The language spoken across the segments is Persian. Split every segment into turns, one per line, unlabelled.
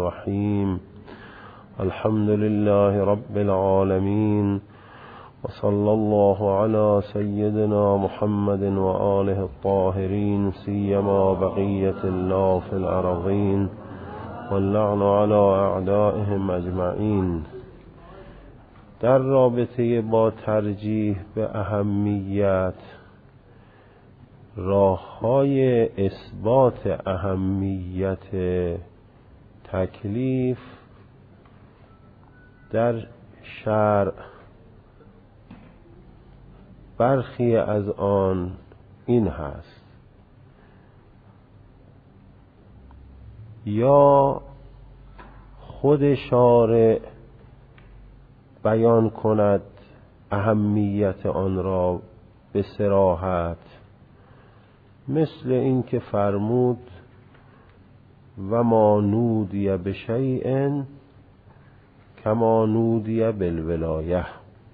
الرحيم الحمد لله رب العالمين وصلى الله على سيدنا محمد وآله الطاهرين سيما بقية الله في الأرضين واللعن على أعدائهم أجمعين. در رابطه با ترجیح به اهمیت، راه‌های اثبات اهمیت تکلیف در شرع، برخی از آن این هست: یا خود شارع بیان کند اهمیت آن را به صراحت، مثل این که فرمود و ما نودی بشیء کما نودی بالولایه،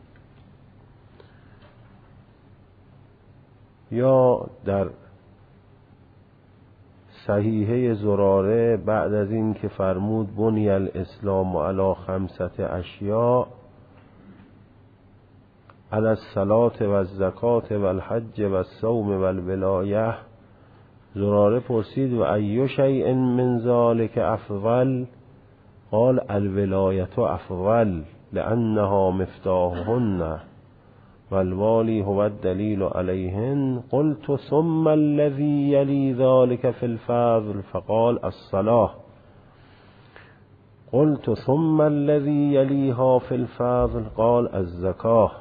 یا در صحیحه زراره بعد از این که فرمود بنی الاسلام علی 5 اشیاء علی الصلاة و الزکاة و الحج و الصوم و الولایه، زراره پرسید و ای شیء من ذلک افضل؟ قال الولایة افضل لانها مفتاحهن والوالی هو الدلیل علیهن. قلت ثم الذی یلی ذلك فی الفضل؟ فقال الصلاة. قلت ثم الذی یلیها فی الفضل؟ قال الزکاة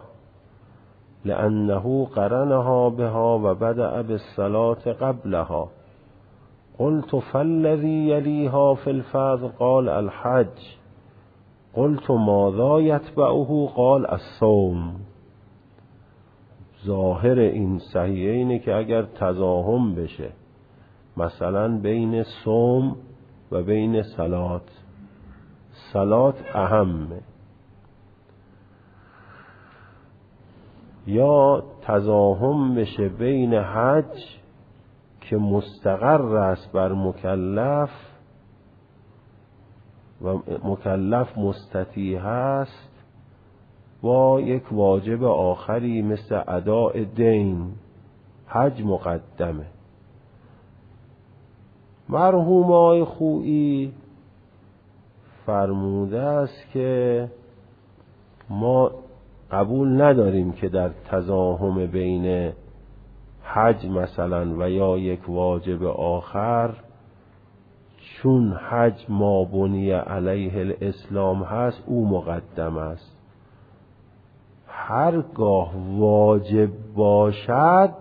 لأنه قرنها بها و بدأ بالصلاة قبلها. قلت فالذي يليها في الفضل؟ قال الحج. قلت ماذا يتبعه؟ قال الصوم. ظاهر این صحیحه اینه که اگر تزاحم بشه مثلا بین صوم و بین صلات اهمه، یا تزاحم بشه بین حج که مستقر است بر مکلف و مکلف مستطیع است، با یک واجب آخری مثل اداء دین. حج مقدمه. مرحوم آقای خویی فرموده است که ما قبول نداریم که در تزاحم بین حج مثلا و یا یک واجب آخر، چون حج ما بنی علیه الاسلام هست او مقدم است. هرگاه واجب باشد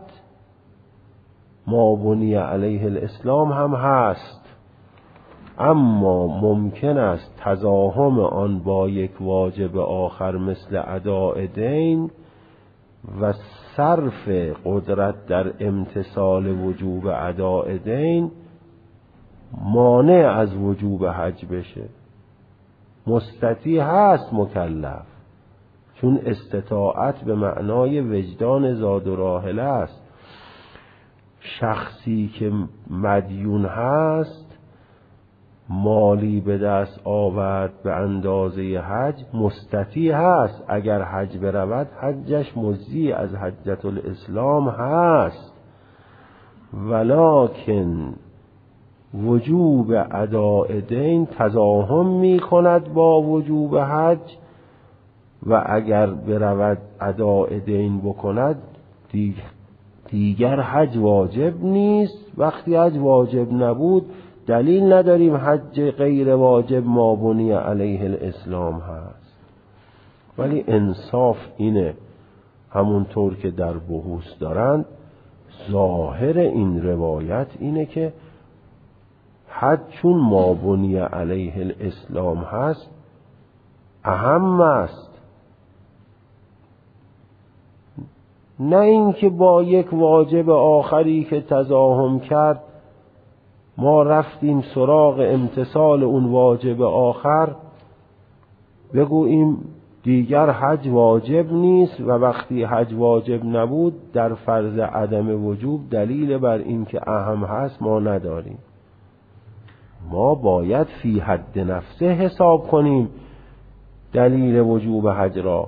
ما بنی علیه الاسلام هم هست، اما ممکن است تزاحم آن با یک واجب آخر مثل اداء دین و صرف قدرت در امتثال وجوب اداء دین مانع از وجوب حج بشه. مستطیع هست مکلف، چون استطاعت به معنای وجدان زاد و راحله است. شخصی که مدیون هست، مالی به دست آورد به اندازه حج، مستطیع هست اگر حج برود حجش مجزی از حجة الاسلام هست، ولکن وجوب اداء دین تزاحم می کند با وجوب حج و اگر برود اداء دین بکند دیگر حج واجب نیست. وقتی حج واجب نبود دلیل نداریم حج غیر واجب ما بنی علیه الاسلام هست. ولی انصاف اینه، همونطور که در بحوث دارند، ظاهر این روایت اینه که حج چون ما بنی علیه الاسلام هست اهم است، نه اینکه با یک واجب آخری که تزاحم کرد ما رفتیم سراغ امتثال اون واجب آخر بگوییم دیگر حج واجب نیست و وقتی حج واجب نبود در فرض عدم وجوب دلیل بر این که اهم هست ما نداریم. ما باید فی حد نفسه حساب کنیم دلیل وجوب حج را.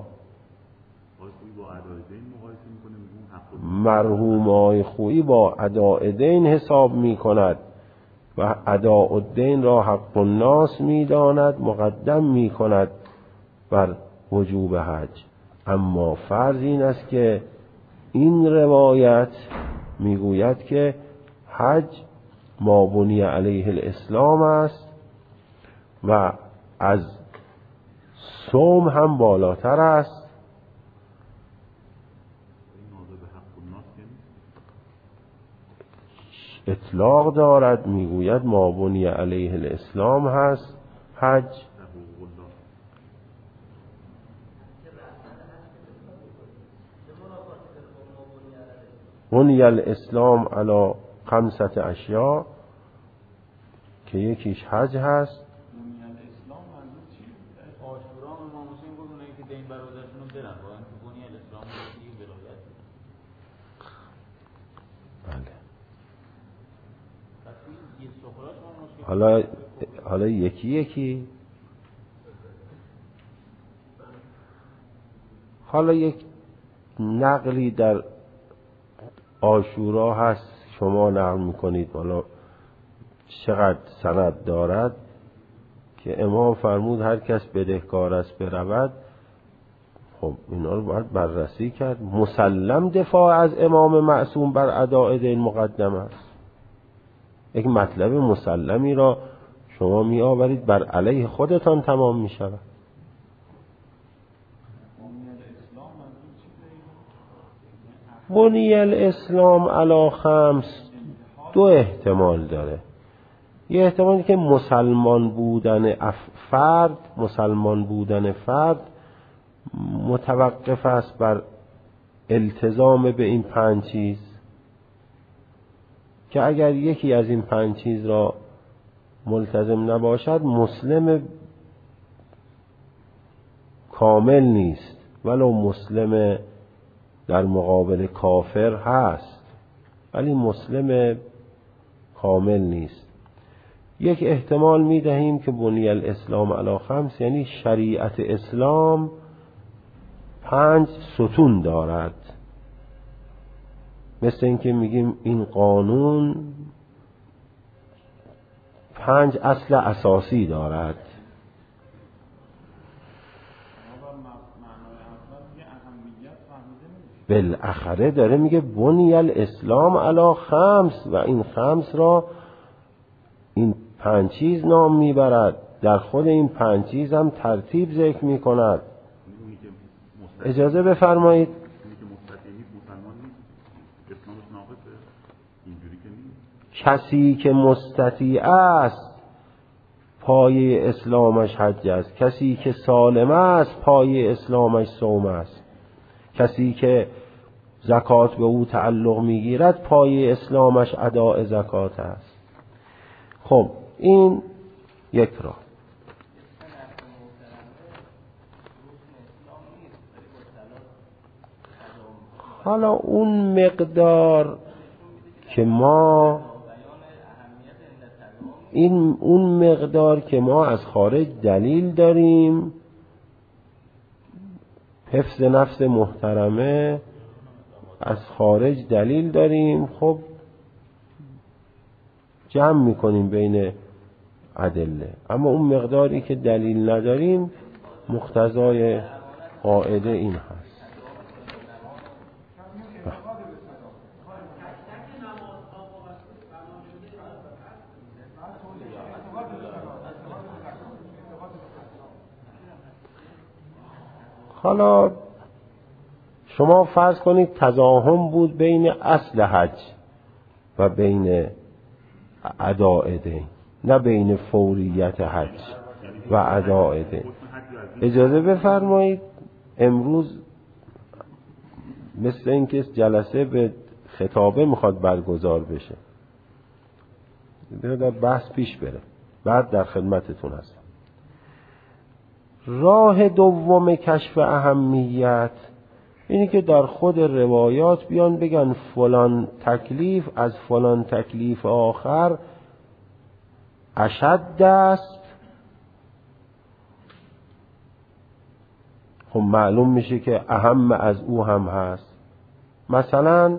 مرحوم آقای خویی با اداء دین حساب می کند و اداء الدین را حق الناس می داند، مقدم می کند بر وجوب حج. اما فرض این است که این روایت می گوید که حج ما بنی علیه الاسلام است و از صوم هم بالاتر است. اطلاق دارد، میگوید ما بنی علیه الاسلام هست حج. بنی الاسلام علی 5 اشیاء که یکیش حج هست.
بنی الاسلام منظور چی؟ آشورا امام حسین گفت اونایی که دین برادرشون رو برن واقعا تو بنی الاسلام چی ولایت.
بله. حالا یکی حالا یک نقلی در عاشورا هست شما نقل میکنید، حالا چقدر سند دارد که امام فرمود هر کس بدهکار است برود. خب اینا رو باید بررسی کرد. مسلم دفاع از امام معصوم بر اداء دین مقدم است. یک مطلب مسلمی را شما می آورید بر علیه خودتان تمام می شود. بنی الاسلام علی 5 دو احتمال داره. یه احتمالی که مسلمان بودن فرد متوقف است بر التزام به این 5 چیز، که اگر یکی از این 5 چیز را ملتزم نباشد مسلم کامل نیست، ولو مسلم در مقابل کافر هست ولی مسلم کامل نیست. یک احتمال می دهیم که بنی الاسلام علی 5 یعنی شریعت اسلام 5 ستون دارد، مثل اینکه میگیم این قانون 5 اصل اساسی دارد. بالاخره داره میگه بنی الاسلام علی 5 و این 5 را این 5 چیز نام میبرد، در خود این 5 چیز هم ترتیب ذکر میکند. اجازه بفرمایید. کسی که مستطیع است پایه اسلامش حج است، کسی که سالم است پایه اسلامش صوم است، کسی که زکات به او تعلق میگیرد پایه اسلامش اداء زکات است. خب این یک راه. حالا اون مقدار که ما از خارج دلیل داریم، حفظ نفس محترمه از خارج دلیل داریم، خب جمع میکنیم بین ادله. اما اون مقداری که دلیل نداریم مقتضای قاعده این هست. حالا شما فرض کنید تزاحم بود بین اصل حج و بین اداء دین، نه بین فوریت حج و اداء دین. اجازه بفرمایید امروز مثل اینکه جلسه به خطابه میخواد برگزار بشه، در بحث پیش بره، بعد در خدمتتون هستم. راه دوم کشف اهمیت اینی که در خود روایات بیان بگن فلان تکلیف از فلان تکلیف آخر اشد است، خب معلوم میشه که اهم از او هم هست. مثلا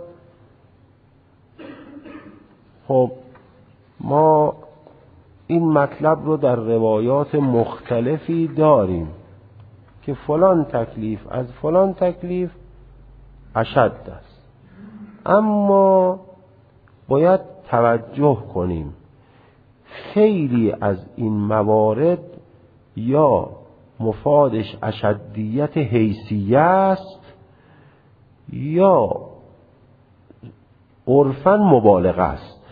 خب ما این مطلب رو در روایات مختلفی داریم که فلان تکلیف از فلان تکلیف اشد است، اما باید توجه کنیم خیلی از این موارد یا مفادش اشدیت حیثیه است یا عرفاً مبالغه است.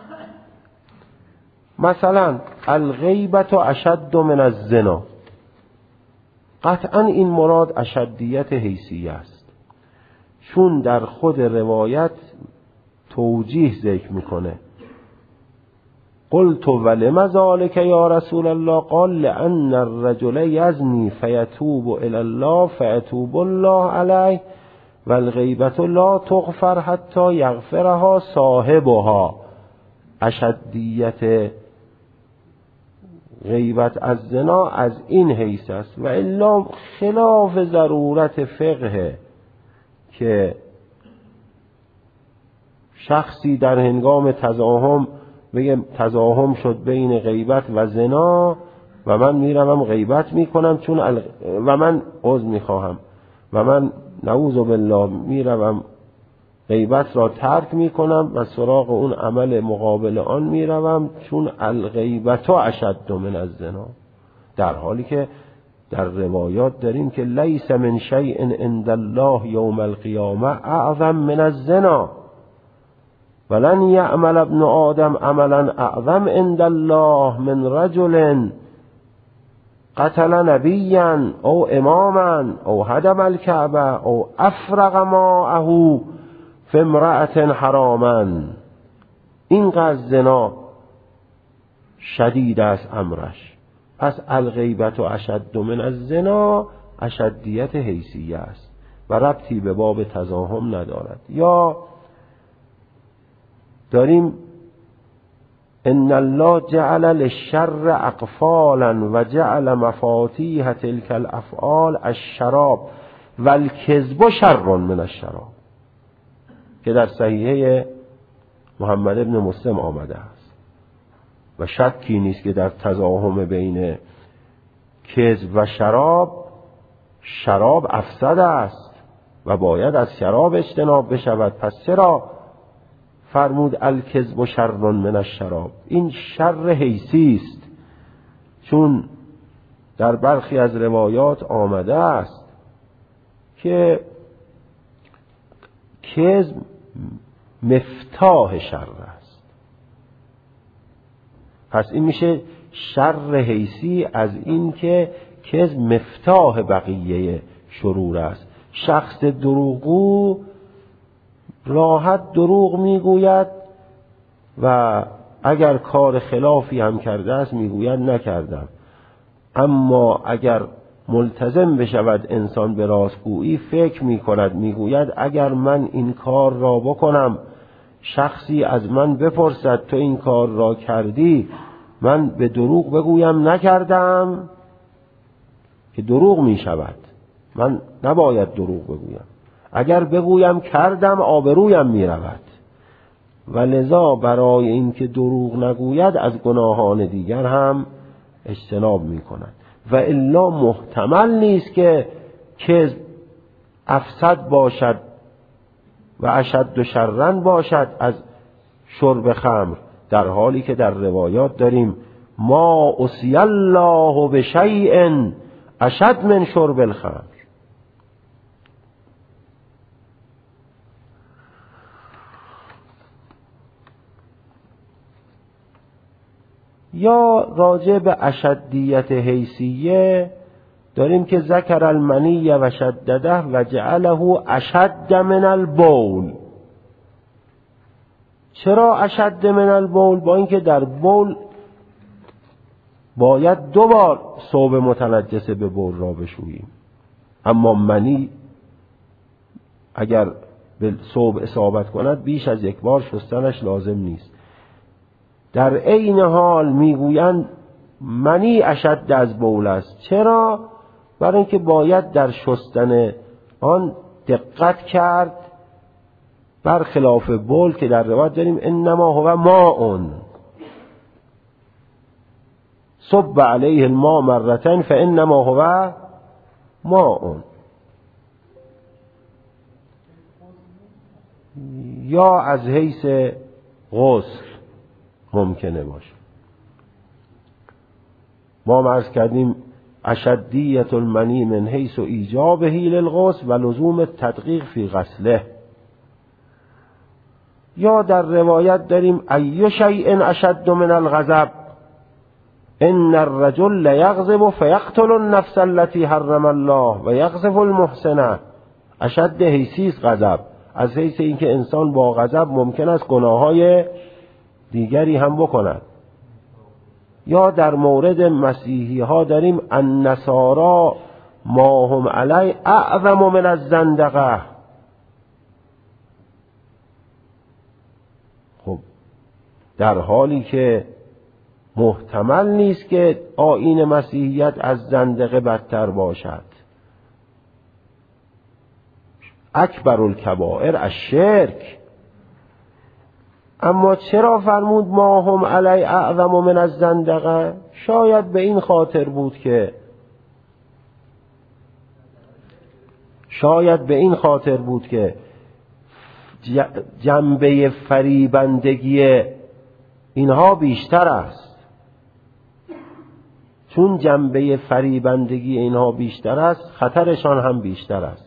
مثلا الغیبت اشد من الزنا، قطعا این مراد اشدیت حیثیه است، چون در خود روایت توجیه ذکر میکنه. قلت ولم ذلك یا رسول الله؟ قال لأن الرجل یزنی فیتوب الی الله فیتوب الله علیه والغیبت لا تغفر حتی یغفرها صاحبها. اشدیت غیبت از زنا از این حیث است، و الا خلاف ضرورت فقه که شخصی در هنگام تزاحم بگه تزاحم شد بین غیبت و زنا و من میروم غیبت میکنم چون و من عذر میخواهم و من نعوذ بالله میروم غیبت را ترک میکنم و سراغ اون عمل مقابل آن میروم چون الغیبت اشد من الزنا، در حالی که در روایات داریم که لیس من شیء عند الله یوم القیامه اعظم من الزنا ولن یعمل ابن آدم عملا اعظم عند الله من رجل قتل نبیا او اماما او هدم الكعبه او افرغ ماءه فی امرأة حراما. اینقدر زنا شدید است امرش. پس الغیبت و اشد من الزنا اشدیت حیثیه است و ربطی به باب تزاحم ندارد. یا داریم ان الله جعل للشر اقفالا و جعل مفاتیح تلک الافعال الشراب والکذب شر من الشراب، که در صحیحه محمد ابن مسلم آمده است و شکی نیست که در تزاحم بین کذب و شراب افسد است و باید از شراب اجتناب بشود. پس چرا فرمود الکذب شر من الشراب؟ این شر حیثی است، چون در برخی از روایات آمده است که کذب مفتاح شر است. پس این میشه شر حیثی از این که کذب مفتاح بقیه شرور است. شخص دروغگو راحت دروغ میگوید و اگر کار خلافی هم کرده است میگوید نکردم، اما اگر ملتزم بشود انسان به راستگویی فکر میکند، میگوید اگر من این کار را بکنم شخصی از من بپرسد تو این کار را کردی، من به دروغ بگویم نکردم که دروغ میشود. من نباید دروغ بگویم، اگر بگویم کردم آبرویم میرود و لذا برای اینکه دروغ نگوید از گناهان دیگر هم اجتناب میکند. و الا محتمل نیست که کذب افسد باشد و اشد شرن باشد از شرب خمر، در حالی که در روایات داریم ما عصی الله بشیء اشد من شرب الخمر. یا راجع به اشدیت حیثیه داریم که ذکر المنی و شدده و جعله اشد من البول. چرا اشد من البول؟ با اینکه در بول باید 2 بار ثوب متنجس به بول را بشوییم، اما منی اگر به ثوب اصابت کند بیش از 1 بار شستنش لازم نیست. در عین حال میگویند منی اشد از بول است. چرا؟ برای اینکه باید در شستن آن دقت کرد، برخلاف بول که در روایت داریم انما هو ماء صب علیه الماء مرتين فانما هو ماء. یا از حیث غسل ممکنه باشه. ما عرض کردیم اشدیت المنی من حیث ایجابه للغسل و لزوم التدقیق فی غسله. یا در روایت داریم ای شیء اشد من الغضب ان الرجل لیغضب فیقتل النفس التي حرم الله و یقذف المحسنه. اشد حیثی غضب، از حیث اینکه انسان با غضب ممکن است گناههای دیگری هم بکند. یا در مورد مسیحی ها داریم النصارا ما هم علی اعظم من الزندقه. خب در حالی که محتمل نیست که آیین مسیحیت از زندقه بدتر باشد. اکبر الکبائر الشرک. اما چرا فرمود ما هم علی اعظم من الزندقه؟ شاید به این خاطر بود که جنبه فریبندگی اینها بیشتر است. چون جنبه فریبندگی اینها بیشتر است، خطرشان هم بیشتر است.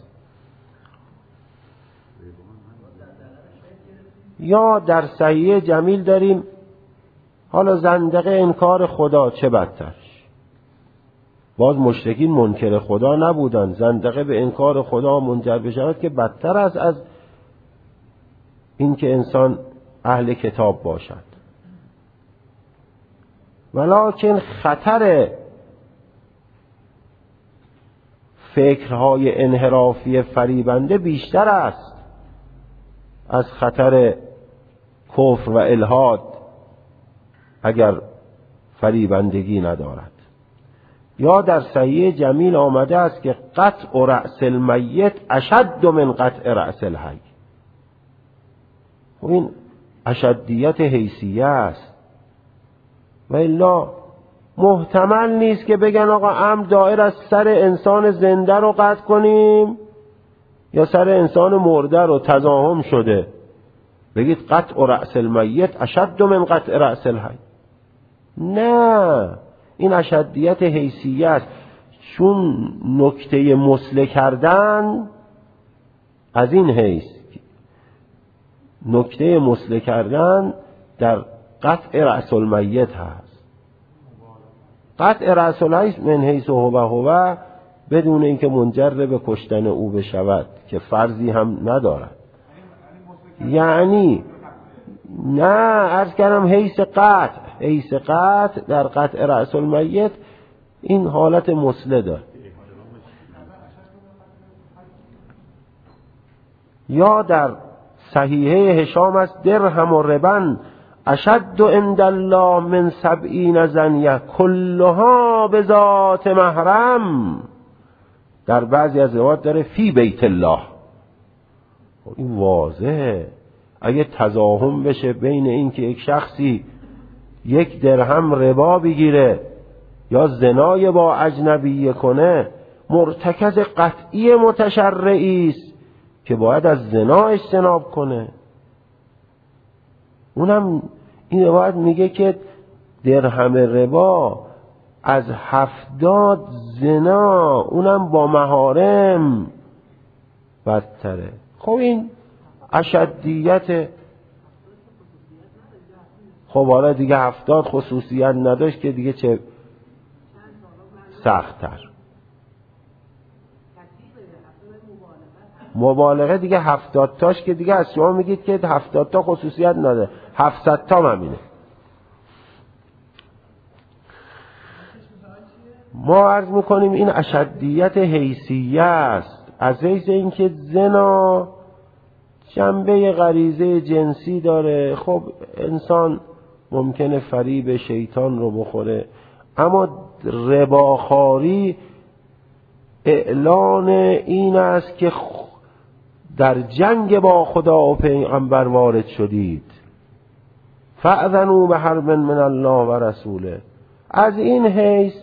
یا در صحیح جمیل داریم حالا زندقه انکار خدا چه بدتر. باز مشرکین منکر خدا نبودن، زندقه به انکار خدا منجر بشود که بدتر است از این که انسان اهل کتاب باشد. ولکن خطر فکرهای انحرافی فریبنده بیشتر است از خطر کفر و الحاد اگر فریبندگی ندارد. یا در صحیح جمیل آمده است که قطع رأس المیت اشد من قطع رأس الحی. و این اشدیت حیثیه است. و الا محتمل نیست که بگن آقا عمد دایر از سر انسان زنده رو قطع کنیم یا سر انسان مرده رو تزاحم شده بگید قطع رأس المیت اشد من قطع رأس الحی. نه، این اشدیت حیثیه است. چون نکته مسله کردن از این حیث، نکته مسله کردن در قطع رأس المیت هست. قطع رأس الحی من حیث هو بدون اینکه منجر به کشتن او بشود که فرضی هم ندارد. یعنی نه، عرض کردم حیث قطع در قطع رأس المیت این حالت مسله دارد. یا در صحیحه هشام است درهم و ربن اشد عند الله من 70 زنیه کلها به ذات محرم. در بعضی از روایات داره فی بیت الله. این واضحه. اگه تزاحم بشه بین این که یک شخصی 1 درهم ربا بگیره یا زنای با اجنبی کنه، مرتکز قطعی متشرعی است که باید از زنا اجتناب کنه. اونم این روایت میگه که درهم ربا از 70 زنا، اونم با محارم، بدتره. خب این اشدیت. خب حالا دیگه 70 خصوصیت نداشت که دیگه چه سخت‌تر. مبالغه دیگه 70 تاش که دیگه از شما میگید که 70 تا خصوصیت نداره، 700 تا همینه. ما عرض میکنیم این اشدیت حیثیه است، از حیث اینکه زنا جنبه غریزه جنسی داره. خب انسان ممکنه فریب شیطان رو بخوره، اما رباخواری اعلان این است که در جنگ با خدا و پیغمبر وارد شدید. فأذنوا بحرب من الله و رسوله. از این حیث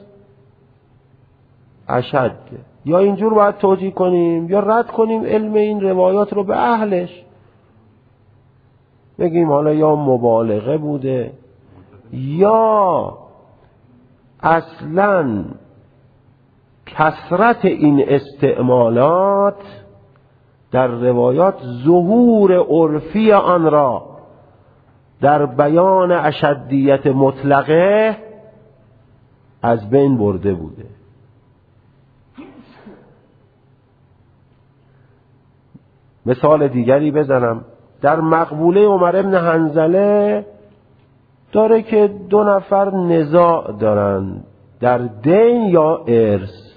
اشد، یا اینجور باید توجیه کنیم یا رد کنیم علم این روایات رو به اهلش، بگیم حالا یا مبالغه بوده یا اصلاً کثرت این استعمالات در روایات ظهور عرفی آن را در بیان اشدیت مطلقه از بین برده بوده. مثال دیگری بزنم. در مقبوله عمر بن حنظله داره که دو نفر نزاع دارن در دین یا ارث،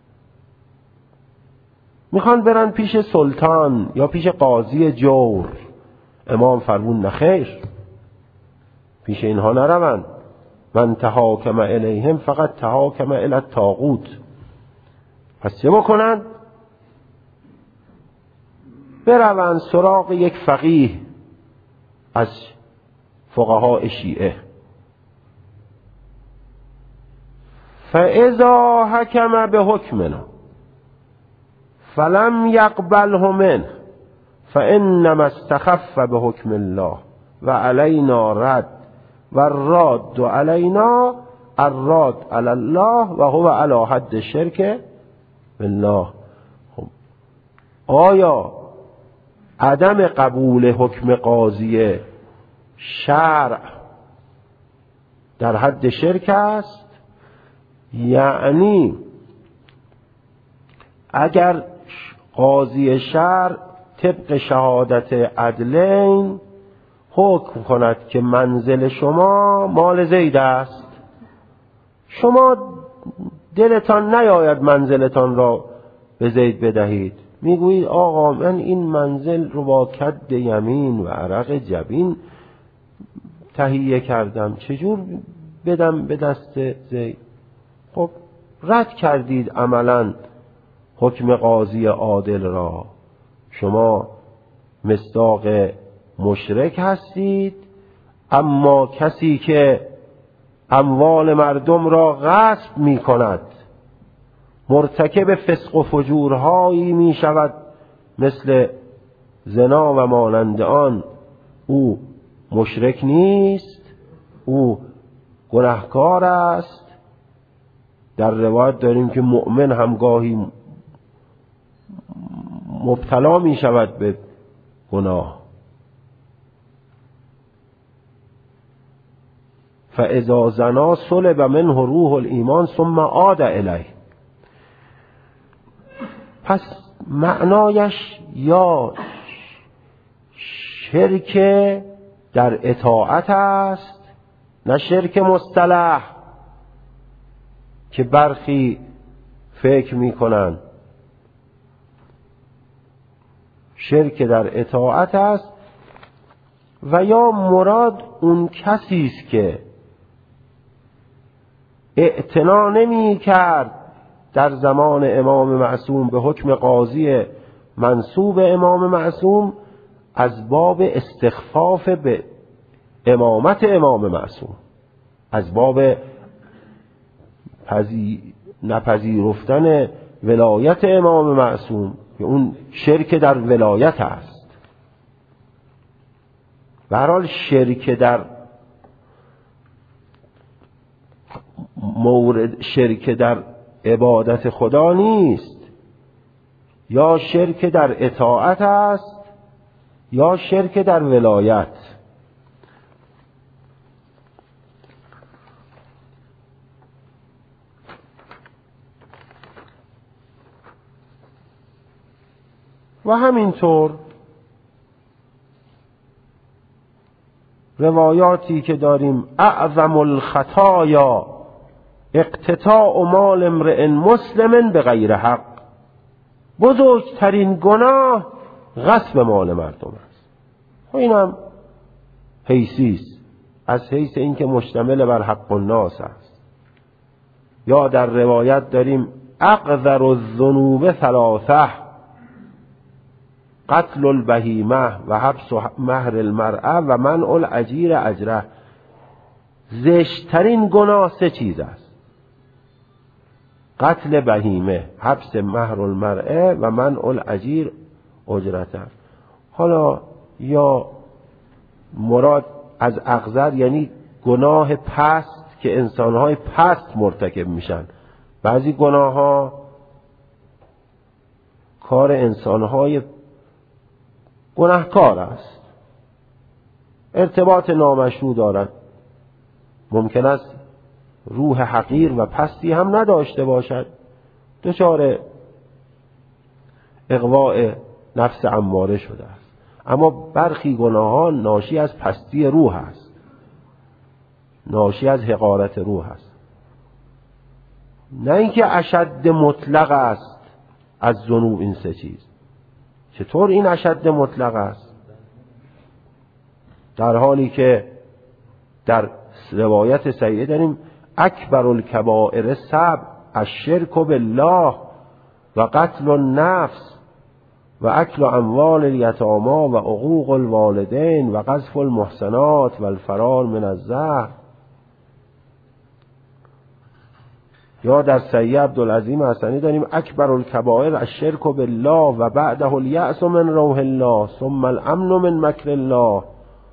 میخوان برن پیش سلطان یا پیش قاضی جور. امام فرمون نخیر، پیش اینها نروند. من تحاکم الیهم فقط تحاکم الی الطاغوت. پس چه بکنن؟ بروند سراغ یک فقیه از فقهای شیعه. فاذا حکم بحکمنا فلم یقبله منه فانما استخف بحکم الله و علینا رد و الراد علینا الراد علی الله و هو علی حد شرک بالله. آیا عدم قبول حکم قاضی شرع در حد شرک است؟ یعنی اگر قاضی شرع طبق شهادت عدلین حکم کند که منزل شما مال زید است، شما دلتان نیاید منزلتان را به زید بدهید، میگویید آقا من این منزل رو با کد یمین و عرق جبین تهیه کردم، چجور بدم به دست زید؟ خب رد کردید عملا حکم قاضی عادل را. شما مصداق مشرک هستید، اما کسی که اموال مردم را غصب می کند، مرتکب فسق و فجورهایی می شود مثل زنا و مانند آن، او مشرک نیست، او گناهکار است. در روایت داریم که مؤمن هم گاهی مبتلا می شود به گناه. فاذا زنا سلب منه روح الایمان ثم عاد الیه. پس معنایش یا شرک در اطاعت است، نه شرک مصطلح که برخی فکر میکنن. شرک در اطاعت است و یا مراد اون کسی است که اعتنا نمی کرد در زمان امام معصوم به حکم قاضی منسوب امام معصوم از باب استخفاف به امامت امام معصوم، از باب نپذیرفتن ولایت امام معصوم، که اون شرک در ولایت است. به هر حال شرک در مورد شرک در عبادت خدا نیست، یا شرک در اطاعت است یا شرک در ولایت. و همینطور روایاتی که داریم اعظم الخطایا اقتطاع مال امرئ مسلم به غیر حق، بزرگترین گناه غصب مال مردم است. و اینم حیثی است. از حیث اینکه مشتمل بر حق الناس است. یا در روایت داریم اقذر الذنوب ثلاثه: قتل البهیمه و حبس مهر المرأه و منع الاجیر اجره. زشترین گناه 3 چیز است: قتل بهیمه، حبس مهر المرأه و منع الاجیر اجرته. حالا یا مراد از اقذر یعنی گناه پست که انسانهای پست مرتکب میشن. بعضی گناه ها کار انسانهای گناهکار است، ارتباط نامشروع دارد، ممکن است روح حقیر و پستی هم نداشته باشد، دچار اغواء نفس اماره شده است. اما برخی گناهان ناشی از پستی روح است، ناشی از حقارت روح است، نه اینکه اشد مطلق است از ذنوب این 3 چیز. چطور این اشد مطلق است؟ در حالی که در روایت صحیحه داریم اکبر الکبائر 7: الشرک بالله و قتل النفس و اکل اموال الیتامی و عقوق الوالدین و قذف المحصنات و الفرار من الزهر. یا در صحیح عبدالعظیم حسنی داریم اکبر الکبائر الشرک بالله و بعده الیأس من روح الله ثم الامن من مکر الله.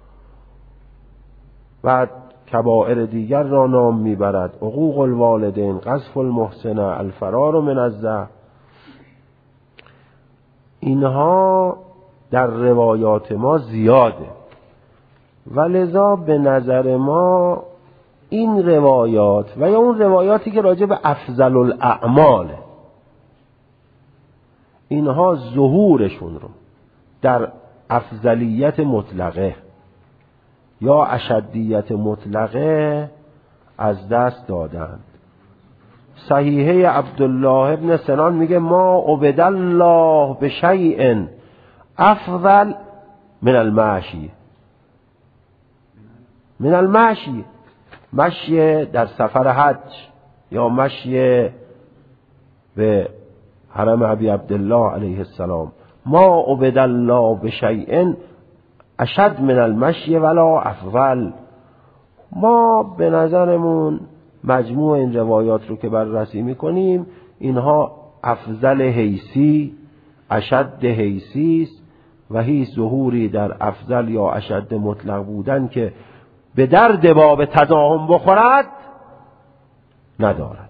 بعد کبائر دیگر را نام میبرد: عقوق الوالدین، قذف المحصنه، الفرار من الزهر. اینها در روایات ما زیاده و لذا به نظر ما این روایات و یا اون روایاتی که راجع به افضل الاعماله، اینها ظهورشون رو در افضلیت مطلقه یا اشدیت مطلقه از دست دادند. صحیحه عبدالله ابن سنان میگه ما عبد الله بشیء افضل من المشی. من المشی، مشی در سفر حج یا مشی به حرم ابی عبدالله علیه السلام. ما عبد الله بشیء اشد من المشی ولا افضل. ما به نظرمون مجموع این روایات رو که بررسی میکنیم، اینها افضل حیثی، اشد حیثی است و هیچ ظهوری در افضل یا اشد مطلق بودن که به درد باب تضاهم بخورد ندارد.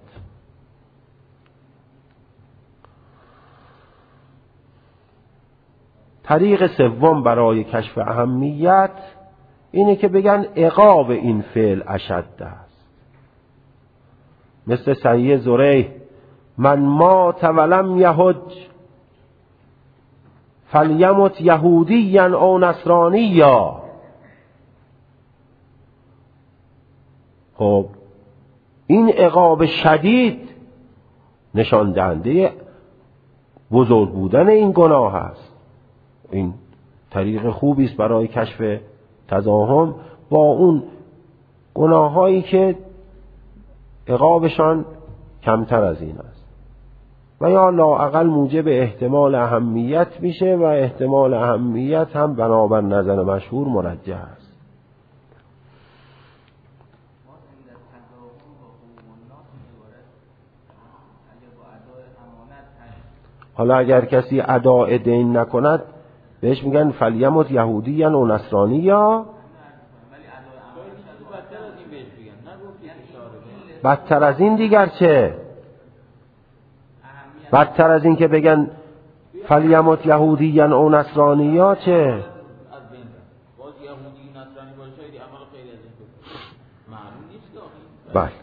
طریق سوم برای کشف اهمیت اینه که بگن عقاب این فعل اشد است. مثل صحیح زریح من مات ولم یحج فلیمت یهودیا او نصرانیا. خب این عقاب شدید نشان دهنده بزرگ بودن این گناه است. این طریق خوبی است برای کشف تضاهم با اون گناهایی که عقابشان کمتر از این است و یا لااقل موجب احتمال اهمیت میشه و احتمال اهمیت هم بنابر نظر مشهور مرجح است. حالا اگر کسی اداء دین نکند بهش میگن فلیمت یهودیا و نصرانیا. بدتر از این دیگر چه؟ بدتر از این که بگن فلیمت یهودیا و نصرانیا چه؟ بله.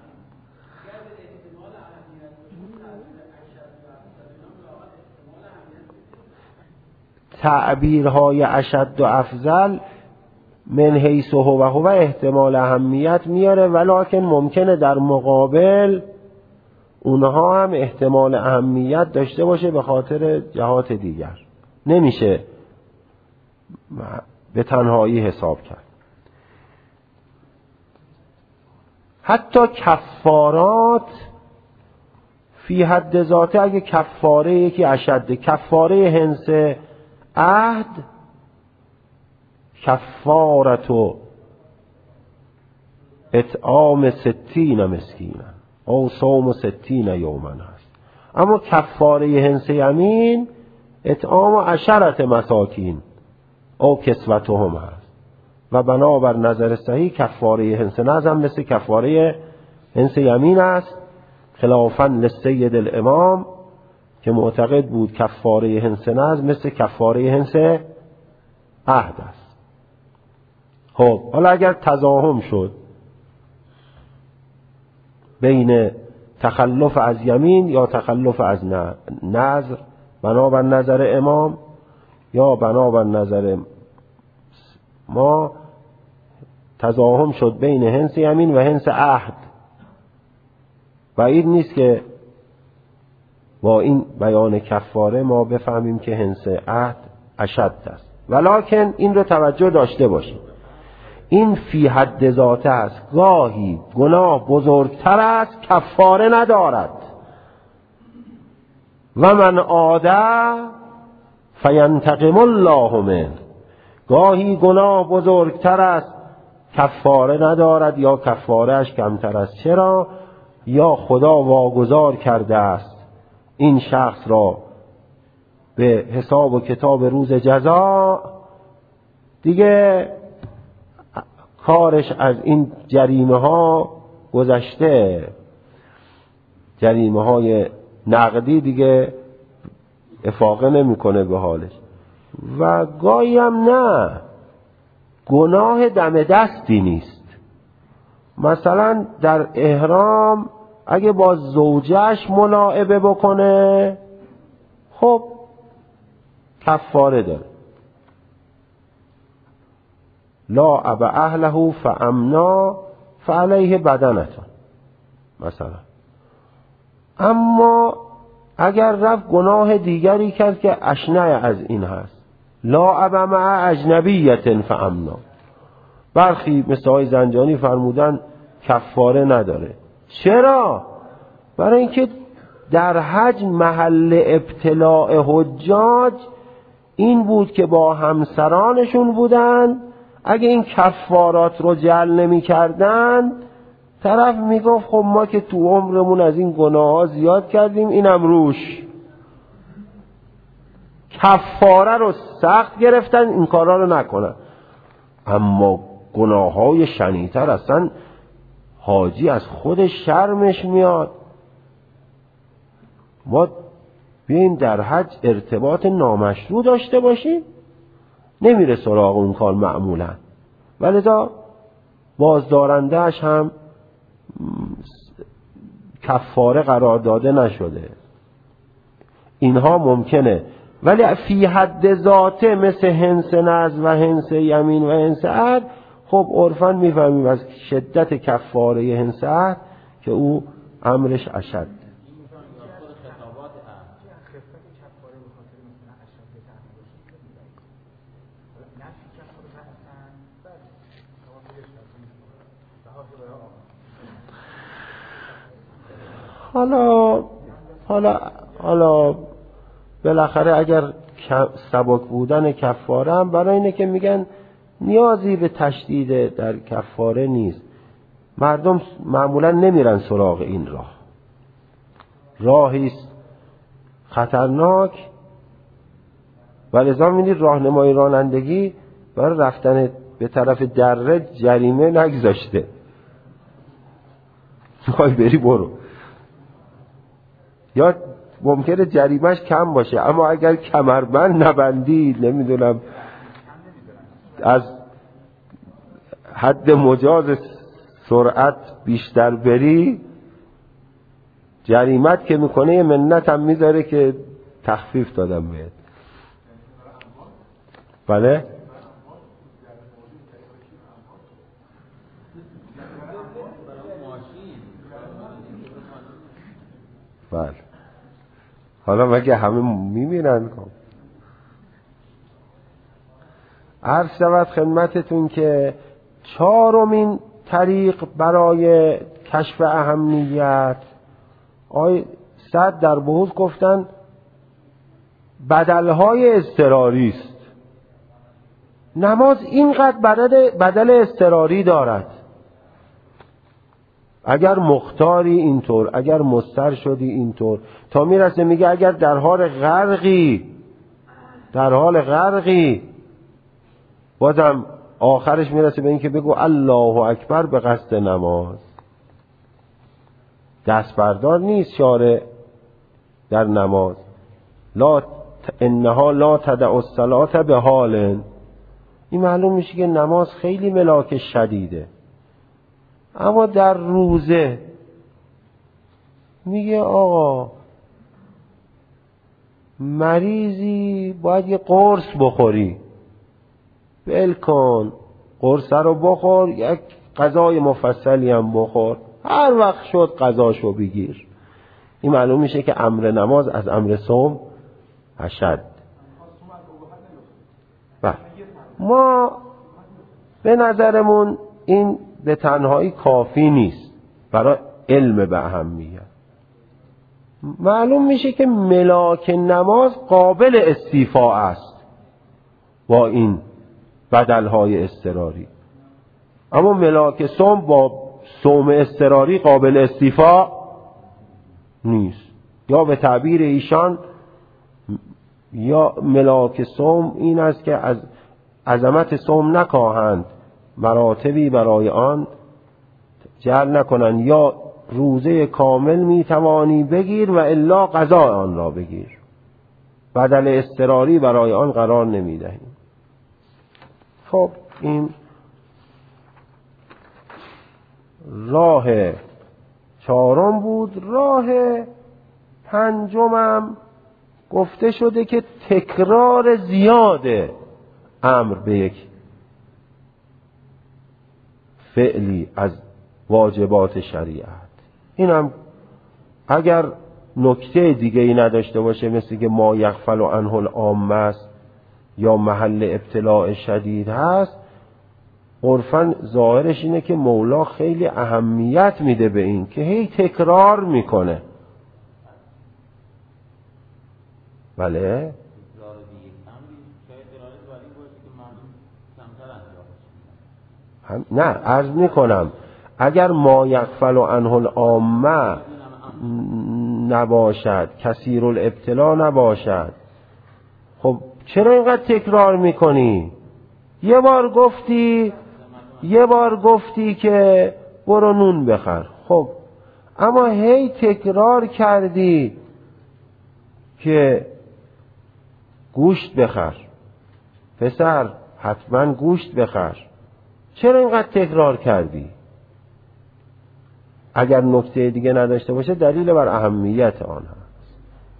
تعبیرهای اشد و افضل من حیث هو احتمال اهمیت میاره، ولکن ممکنه در مقابل اونها هم احتمال اهمیت داشته باشه به خاطر جهات دیگر. نمیشه به تنهایی حساب کرد. حتی کفارات فی حد ذاته، اگه کفاره یکی اشد، کفاره هنس عهد کفارتو اطعام 60 مسکینا او صوم 60 یوما هست. اما کفاره هنس یمین اطعام 10 مساکین او کسوتهم هست. و بنابر نظر صحیح کفاره هنس نظم مثل کفاره هنس یمین است، خلافاً لسید الامام که معتقد بود کفاره هنس نظم مثل کفاره هنس عهد است. خب حالا اگر تزاحم شد بین تخلف از یمین یا تخلف از نظر بنابر نظر امام یا بنابر نظر ما، تزاحم شد بین هنس یمین و هنس عهد، بعید نیست که با این بیان کفاره ما بفهمیم که هنس عهد اشد است. ولکن این رو توجه داشته باشید، این فی حد ذاته است. گاهی گناه بزرگتر است کفاره ندارد. و من عاده فینتقم الله منه. گاهی گناه بزرگتر است کفاره ندارد یا کفارهش کمتر است. چرا؟ یا خدا واگذار کرده است این شخص را به حساب و کتاب روز جزا، دیگه کارش از این جریمه ها گذشته، جریمه های نقدی دیگه افاقه نمیکنه به حالش. و گاهی هم نه، گناه دم دستی نیست. مثلا در احرام اگه با زوجش ملاعبه بکنه خب کفاره داره، لا اب اهله فامنا فعلیه بدنتان مثلا. اما اگر رفت گناه دیگری کرد که اشنع از این هست، لا اب مع اجنبیت فامنا، برخی مثل های زنجانی فرمودن کفاره نداره. چرا؟ برای اینکه در حج محل ابتلاع حجاج این بود که با همسرانشون بودن، اگه این کفارات رو جعل نمی کردن طرف می گفت خب ما که تو عمرمون از این گناه ها زیاد کردیم، اینم روش. کفاره رو سخت گرفتن این کارا رو نکنن. اما گناه های شنیع‌تر اصلا حاجی از خود شرمش میاد. ما بیاییم در حج ارتباط نامشروع داشته باشیم، نمیره سراغ اون کار معمولا، ولذا بازدارندهش هم کفاره قرار داده نشده. اینها ممکنه، ولی فی حد ذاته مثل هنس نظر و هنس یمین و هنس عهد خب عرفاً میفهمیم از شدت کفاره هنس عهد که او امرش اشد. حالا بالاخره اگر سبک بودن کفاره هم برای اینه که میگن نیازی به تشدید در کفاره نیست. مردم معمولا نمیرن سراغ این راهیست خطرناک، ولذا می‌بینید راهنمای رانندگی برای رفتن به طرف دره جریمه نگذاشته. میخوای بری برو، یا ممکنه جریمهش کم باشه اما اگر کمربند نبندی، نمیدونم از حد مجاز سرعت بیشتر بری، جریمت که میکنه یه منت هم میذاره که تخفیف دادم بهت. بله بله. حالا مگه همه میمیرن؟ عرض شود خدمتتون که چهارمین طریق برای کشف اهمیت آی صد در بحوث گفتن بدلهای اضطراری است. نماز اینقدر بدل اضطراری دارد. اگر مختاری اینطور، اگر مضطر شدی اینطور، تا میرسه میگه اگر در حال غرقی بازم آخرش میرسه به این که بگو الله اکبر به قصد نماز. دست بردار نیست شارع در نماز. انها لا تدع الصلاة به حال. این معلوم میشه که نماز خیلی ملاک شدیده. اما در روزه میگه آقا مریضی باید یه قرص بخوری، ول کن قرص رو بخور، یک غذای مفصلی هم بخور، هر وقت شد غذاشو بگیر. این معلوم میشه که امر نماز از امر صوم اشد. ما به نظرمون این به تنهایی کافی نیست برای علم به اهمیت. معلوم میشه که ملاک نماز قابل استیفاء است با این بدلهای اضطراری، اما ملاک صوم با صوم اضطراری قابل استیفاء نیست. یا به تعبیر ایشان یا ملاک صوم این است که از عظمت صوم نکاهند، مراتبی برای آن جعل نکنند، یا روزه کامل میتوانی بگیر و الا قضا آن را بگیر، بدل اضطراری برای آن قرار نمیدهیم. خب این راه چهارم بود. راه پنجمم گفته شده که تکرار زیاد امر به یک فعلی از واجبات شریعت، اینم اگر نکته دیگه ای نداشته باشه مثل که ما یغفل عنه العامه است یا محل ابتلاء شدید هست، عرفاً ظاهرش اینه که مولا خیلی اهمیت میده به این که هی تکرار میکنه. بله نه عرض میکنم اگر ما یغفل عنه العامه نباشد، کثیر الابتلا نباشد، خب چرا اینقدر تکرار میکنی؟ یه بار گفتی که برو نون بخر، خب اما هی تکرار کردی که گوشت بخر، پسر حتما گوشت بخر، چرا اینقدر تکرار کردی؟ اگر نکته دیگه نداشته باشه دلیل بر اهمیت آن هست.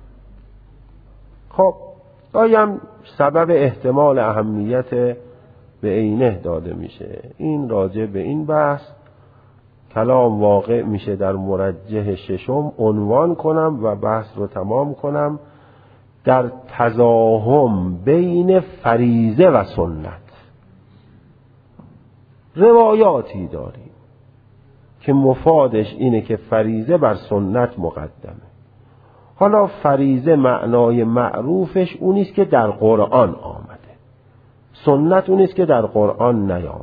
خب دایم سبب احتمال اهمیت به عینه داده میشه. این راجع به این بحث کلام واقع میشه در مرجح ششم عنوان کنم و بحث رو تمام کنم. در تزاحم بین فریضه و سنت روایاتی داریم که مفادش اینه که فریضه بر سنت مقدمه. حالا فریضه معنای معروفش اونیست که در قرآن آمده، سنت اونیست که در قرآن نیامده.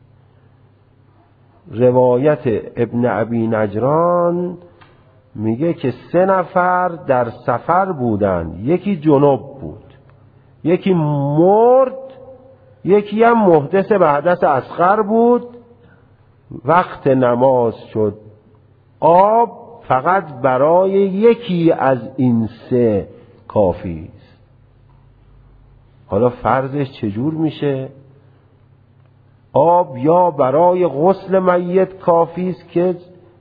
روایت ابن ابی نجران میگه که 3 نفر در سفر بودند، یکی جنب بود، یکی مرد، یکی هم محدث به حدث اصغر بود. وقت نماز شد، آب فقط برای یکی از این 3 کافی است. حالا فرضش چجور میشه؟ آب یا برای غسل میت کافی است که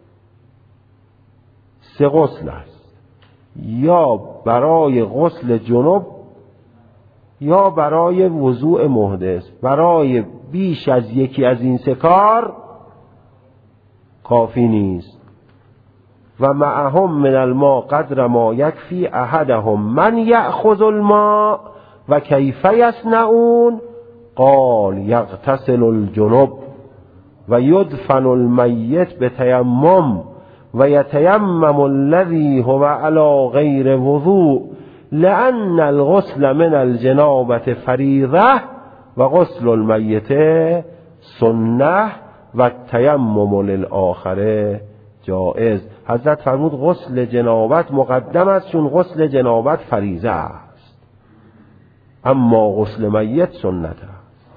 3 غسل است، یا برای غسل جنب، یا برای وضوء محدث. برای بیش از یکی از این 3 کار کافی نیست. و معهم من الماء قدر ما یکفی احدهم من یأخذ الماء و کیف یصنعون قال یغتسل الجنب و یدفن المیت به تیمم و یتیمم الذی هو علی غیر وضوء لأن الغسل من الجنابة فریضه و غسل المیت سنه و تیمم للآخره جائز. حضرت فرمود غسل جنابت مقدم است چون غسل جنابت فریضه است، اما غسل میت سنت است.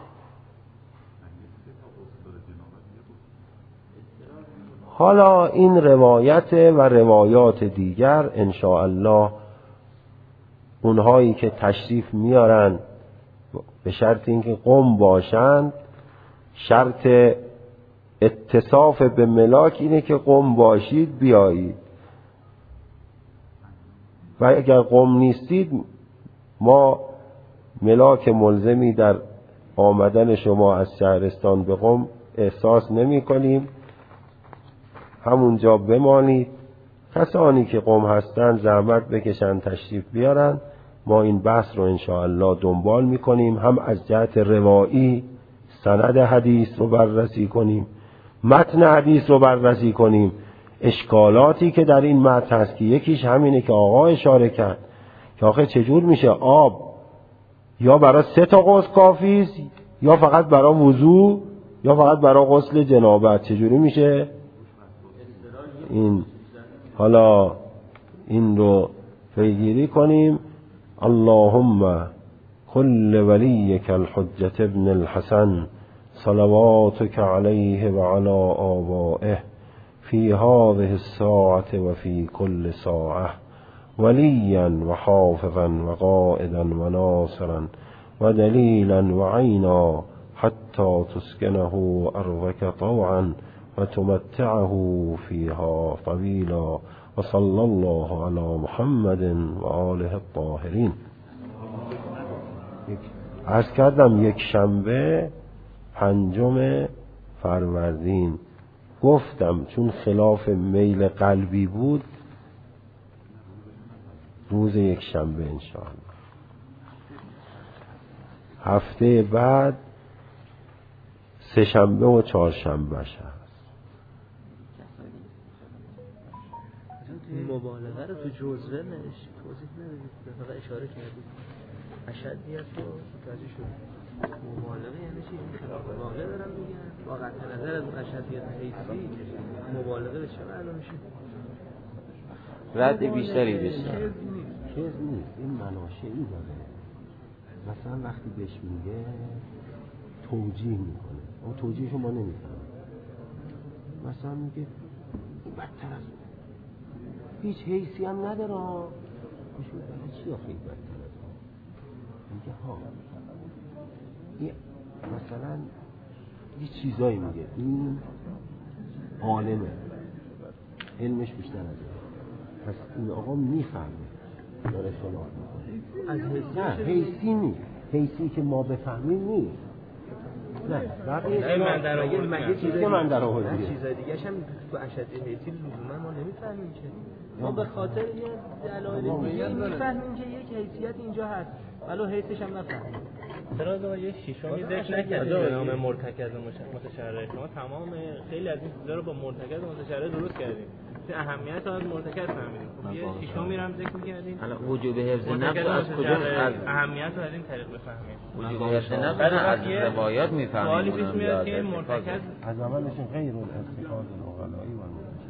حالا این روایت و روایات دیگر ان شاء الله اونهایی که تشریف میارن به شرط اینکه قم باشند، شرط اتصاف به ملاک اینه که قم باشید بیایید، و اگر قم نیستید ما ملاک ملزمی در آمدن شما از شهرستان به قم احساس نمی کنیم، همونجا بمانید. کسانی که قم هستند زحمت بکشن تشریف بیارن، ما این بحث رو انشاءالله دنبال میکنیم، هم از جهت روایی سند حدیث رو بررسی کنیم، متن حدیث رو بررسی کنیم، اشکالاتی که در این متن هست که یکیش همینه که آقا اشاره کرد که آخه چجور میشه آب یا برای 3 تا غسل کافی است یا فقط برای وضو یا فقط برای غسل جنابت، چجوری میشه این؟ حالا این رو پیگیری کنیم. اللهم کل ولیک الحجة ابن الحسن صلواتك علیه و علی آبائه فی هذه الساعة و فی کل ساعة ولیا و حافظا و قائدا و ناصرا و دلیلا و عینا حتی تسکنه ارضك طوعا و تمتعه فیها طویلا و صلی الله علی محمد و آله الطاهرین. عرض کردم یک شنبه 5 فروردین، گفتم چون خلاف میل قلبی بود روز یک شنبه انشاءالله. هفته بعد 3 شنبه و 4 شنبه هست.
مبالغه رو تو جزوه توضیح ندادید، فقط اشاره کردید اشدیت رو متوجه شد. مبالغه یعنی چی؟ خلاف واقع دارم میگن، با قطع نظر از اون اشدیت حیثی مبالغه به چه معنا میشه؟
رد بیشتری بشه.
چیز نیست، این مناشعی داره. مثلا وقتی بهش میگه توجیه میکنه، اون توجیهشو ما نمیفهمیم. مثلا میگه بدتر از هیچ حیثی هم نداره، میشه برای چی آخه این بدتر از میگه ها این مثلا یه چیزایی میگه این عالمه، علمش بیشتر از این، پس این آقا میفهمه داره صلاح میکنه.
از حیثی
نه حیثی نیست، حیثی که ما بفهمیم نیست. نه مگه چیزی که من در آوردیم
چیزای دیگه هم تو اشدی حیثی لزوما ما نمیفهمیم که ما به خاطر یه دلایل دیگه میفهمیم که یک حیثیت اینجا هست ولی حیثش هم نفهمیم.
چرا یه شیشمی ذکر نکردید به نام مرتکز متشرع؟ شما تمام خیلی از این چیزا رو با مرتکز متشرع درست کردید، اهمیت از مرتکز فهمیدید. خب یه شیشمی رو هم ذکر می‌کردید
حالا وجوب حفظ نفس از کجا
اهمیت رو از این طریق بفهمید؟
وجوب حفظ نفس از روایات میفهمید.
سوالی پیش میاد که مرتکز
از اولشون غیر الاتخاذ العقلائی و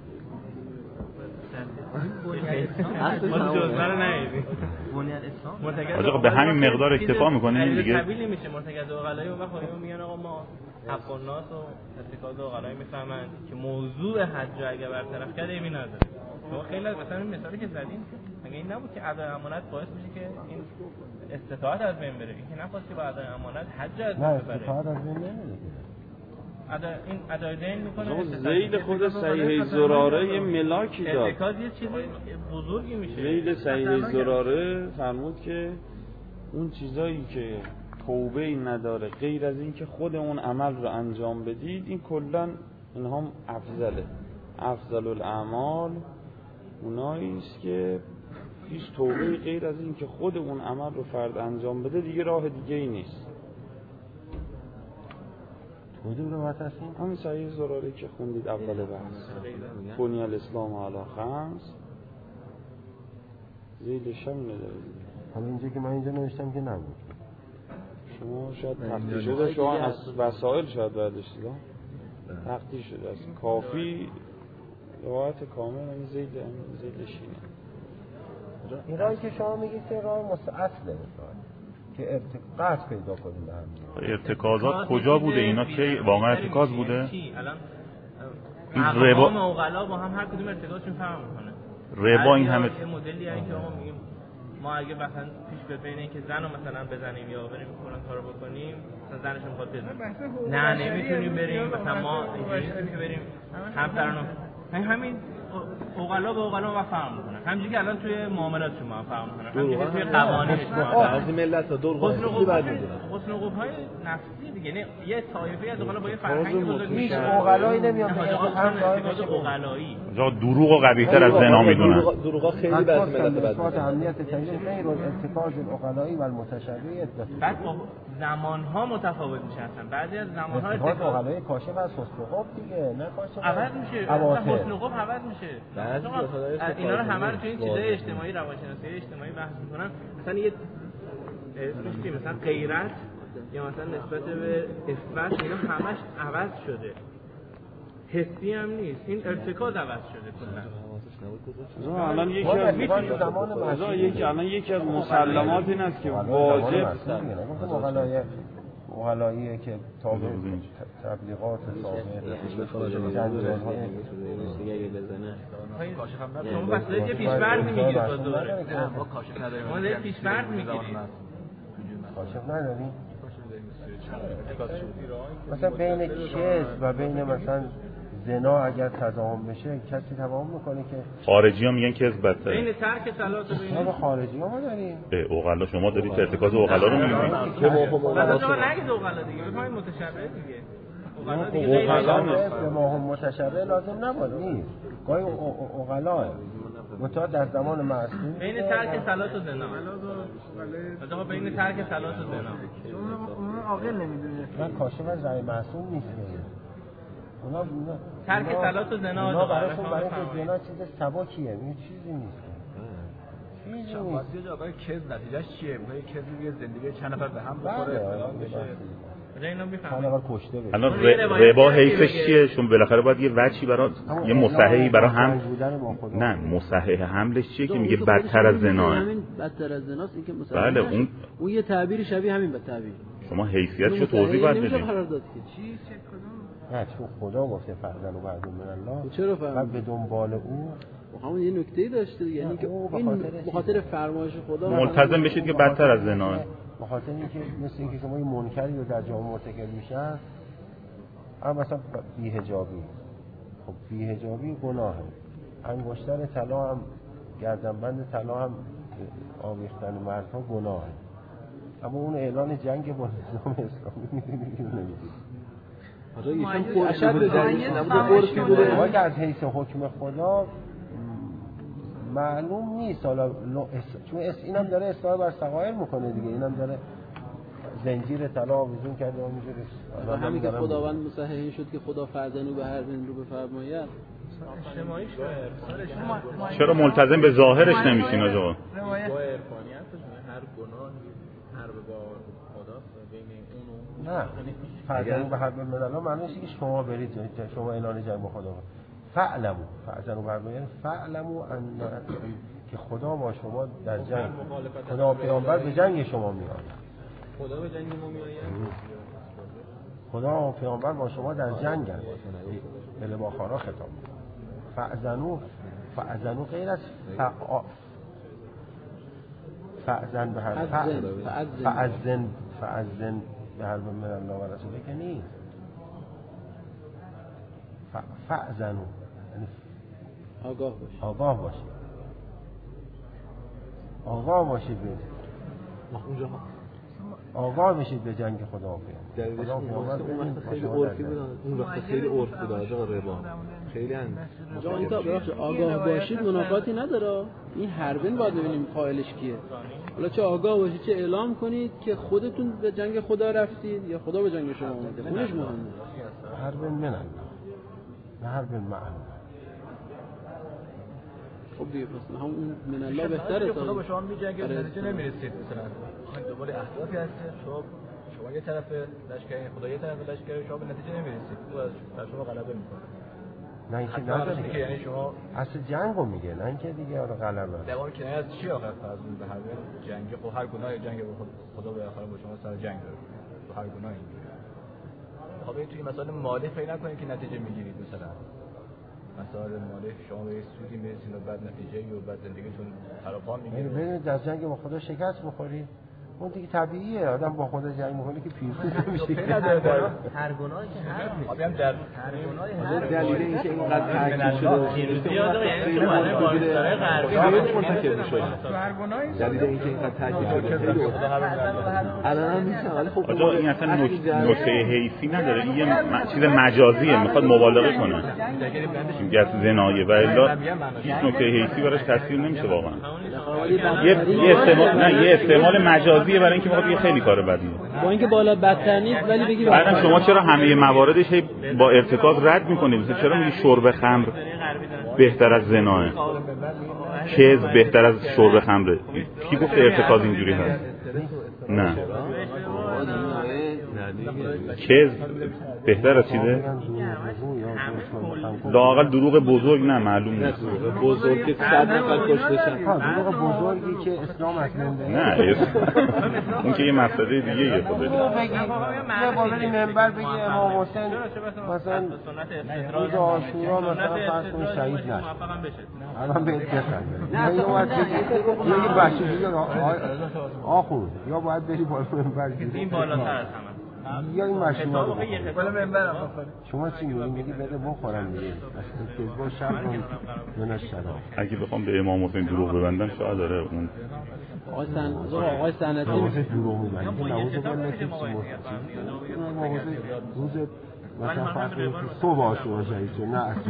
ما جزء رو ندیدیم.
آقا به همین مقدار اکتفا میکنه دیگه.
طبیعی میشه مرتکز عقلایی و وقتی میگن آقا ما حق الناس و اتخاذ عقلایی میفهمند که موضوع حج اگه برطرف کرده ایمی نداره. شما خیلی مثلا این مثالی که زدین مگه این نبود که ادای امانت باعث میشه که این استطاعت از بین بره؟ این که نخواست که با ادای امانت حج از بین بره.
استطاعت از بین نمیره.
این ادای دین میکنه.
زید خود صحیح زراره یه ملاکی داد.
اتکاز یه چیزی بزرگی میشه.
زید صحیح زراره فرمود که اون چیزایی که توبه ای نداره غیر از این که خود اون عمل رو انجام بدید، این کلن اینها افضله. افضل الاعمال اونایی است که هیچ توبه غیر از این که خود اون عمل رو فرد انجام بده دیگه راه دیگه ای نیست.
کدوم روایت هستیم؟
همین صحیح زراره که خوندید اول بحث. بنی الاسلام علی خمس ذیلش هم ندارید.
حالا اینجا که من اینجا نوشتم که نبود.
شما شاید تختی شده، شما از وسائل شاید برداشتید تختی شده است. کافی روایت کامل همین ذیلشینه.
این راهی که شما میگید که راه اصله که قطع پیدا کنیم به هم.
ارتکازات کجا بوده؟ اینا که واقعا ارتکاز بوده؟
این ربا اوغلا با هم هر کدوم ارتکازشون فرق میکنه.
ربا این همه
یه مدلی هست که آقا میگیم ما اگه مثلا پیش بین اینکه زنو مثلا بزنیم یا بریم فلان کارو بکنیم، مثلا زنش میخواد بزنه، نه نمیتونیم بریم، مثلا ما اینجوری که بریم همسرانو همین اوغلا به اوغلا فرق میکنه. همینجوری که الان توی معاملات شما فرق میکنه، همینجوری توی قوانین شما
بعضی ملت ها دور
حسن عقوب‌های نفسی دیگه، نه یه طایفه از اوغلا با یه فرهنگ بزرگ میشه.
اوغلایی نمیاد
هم اوغلایی
جا دروغ و قبیح‌تر از زنا میدونن.
دروغا خیلی بعضی ملت
اثبات امنیت تجربه غیر ارتکاز الاوغلایی و المتشابه.
بعد با زمان‌ها متفاوت میشه اصلا. بعضی از زمان‌ها
ارتکاز اوغلایی کاشف از حسن عقوب دیگه، نه کاشف
عوض میشه. حسن عقوب عوض میشه. اینا رو همه رو توی این چیزای اجتماعی روانشناسی اجتماعی بحث میکنن. مثلا یه اسمش چیه؟ مثلا غیرت یا مثلا نسبت به عفت، اینا همش عوض شده. حسی هم نیست، این ارتکاز عوض شده کلا.
الان یکی از مسلمات این است که واجب
اوغلاییه که تابع تبلیغات
شما بس یه پیش‌فرض می‌گیرید با دوره. ما کاشف نداریم. ما یه پیش‌فرض می‌گیرید.
کاشف نداریم. مثلا بین کذب و بین مثلا زنا اگر تضامن بشه کسی تضامن میکنه که
خارجی‌ها میگن کذب بدتره.
بین ترک صلات و بین
خارجی‌ها ما داریم.
اوغلا شما دارید ارتکاز اوغلا رو میگید.
که ما شما نگید اوغلا دیگه، بفهمید متشابه دیگه. اوغلا دیگه
به ما هم متشابه لازم نبود نیست. گاهی اوغلاه متأ در زمان معصوم
بین ترک صلات و زنا. مثلا بین ترک صلات و زنا.
اون عاقل نمیدونه.
من کاشف از رأی معصوم نیست. اونا
ترک صلات و زنا
برای زنا چیز سبکیه، این چیزی نیست.
شفاعتی جا آقای کذب نتیجهش چیه؟ میگه کذب یه زندگی چند نفر به هم بخوره فلان بشه.
الان ربا حیفش چیه؟ چون بالاخره باید یه وجهی برای یه مصححی برای هم نه مصحح حملش چیه که میگه بدتر از زنا.
همین بدتر از زناست این که مثلا
بله
اون یه تعبیر شبیه همین به تعبیر.
شما حیثیتشو توضیح باید بدید.
چی
نه چون خدا گفته فرزن و بعد من الله.
چرا فرمان؟
به دنبال او
همون یه نکته‌ای داشته دیگه، یعنی که این بخاطر فرمایش خدا
ملتزم بشید که بدتر از زنا.
بخاطر اینکه مثل اینکه شما یه منکری رو در جامعه مرتکب میشن، اما مثلا بی‌حجابی، خب بی‌حجابی گناهه. انگشتر طلا هم گردنبند طلا هم آویختن مردها گناهه. اما اون اعلان جنگ با نظام اسلامی می‌دونید نمی‌دونید.
حالا ایشون اشد جنگی نبوده عرفی بوده.
ما که از حیث حکم خدا معلوم نیست، حالا چون اینم داره اصرار بر صغائر میکنه دیگه، اینم داره زنجیر طلا آویزون کرده و اینجوری.
همین که خداوند مصحح شد که خدا فرزانو به هر من رو بفرماید.
چرا ملتزم به ظاهرش نمیشین آقا؟
با عرفانیتش هر گناهی حرب با خدا بین اون و
نه فرزانو به هر من الله معنیش که شما برید شما اعلان جنگ با خدا فعلمو فرزانو به هر من فعلمو ان که خدا با شما در جنگ، خدا پیامبر به جنگ شما میاد.
خدا به جنگ ما میآید.
خدا و پیامبر با شما در جنگ هست. بله با خارا خطاب. فعزنو غیر از فعزن به هر فعزن به هر من الله و رسوله که نیست. فعزنو یعنی آگاه باشید. آگاه باشید به آگاه بشید به جنگ خدا و پیامبر.
اون وقت خیلی عرفی بود. اون وقت خیلی عرف بود آقا ربا. خیلی
جا این تا ببخشید آگاه باشید منافاتی نداره. این حربین باید ببینیم قائلش کیه. حالا چه آگاه باشید چه اعلام کنید که خودتون به جنگ خدا رفتید یا خدا به جنگ شما اومده. اونش مهمه.
حربین من الله نه حربین مع الله.
خب دیگه پس هم من الله بهتره.
خدا به شما میجنگه نتیجه نمیرسید مثلا دنبال اهدافی هستید شما یه طرف لشکر خدا یه طرف لشکر شما به نتیجه نمیرسید او از بر شما غلبه میکنه.
نه اینکه نداره
که یعنی شما
اصل جنگو میگه نه اینکه دیگه آره غلبه.
دوام که از چی آخر فرضون به هر جنگ خب هر گناه جنگ خدا به آخر با شما سر جنگ داره. تو هر گناه اینجوریه. خب این توی مسائل مالی فکر نکنید که نتیجه میگیرید مثلا. مسائل مالی شما به سودی میرسید و بعد نتیجه و بعد زندگیتون خراب‌ها میگیره.
ببینید از جنگ با خدا شکست بخورید. اون دیگه طبیعیه آدم با خدا جنگ میکنه که پیروز نمیشه.
هر گناهی که هست
آبی هم در
هر گناهی
دلیل اینکه اینقدر تاکید شده
پیروزی آدم یعنی تو برای بازی‌های غربی
منتکب می‌شد. هر گناهی دلیل اینکه اینقدر تاکید شده خیلی الان هم میشه ولی خب
آقا این اصلا نکته حیفی نداره. این یه چیز مجازیه میخواد مبالغه کنه. میگه زنایه و الا هیچ نکته حیفی براش تصویر نمیشه واقعا. یه استعمال مجازیه برای اینکه میخواد یه خیلی کار بدیه.
با اینکه بالا بدتر نیست ولی بگی
بعدم شما چرا همه مواردش با ارتکاز رد میکنید؟ چرا میگی شرب خمر بهتر از زناه؟ کذب بهتر از شرب خمره؟ کی گفت ارتکاز اینجوری هست؟ نه کذب بهتر از چیزه؟ لااقل دروغ بزرگ نه معلوم نیست.
بزرگی 100 نفر کشته شدن.
دروغ بزرگی که اسلام اصلا
نه اون که یه مسئله دیگه یه خود بگی
یه بالای منبر بگی امام حسین مثلا روز عاشورا مثلا فرض کنید شهید نشد الان بهت بخنده یا باید بگی یه بچه دیگه آخون یا باید بری بالا منبر
این بالاتر از همه
یا این مشروع رو
بالا منبر
شما چی میگی بده بخورن دیگه اصلا کذبا شب من الشراب.
اگه بخوام به امام حسین دروغ ببندم شاید داره اون
آقای سنتی دروغ میبنده نوز بنده که روز مثلا فرض کنید صبح عاشورا شهید شد نه اصلا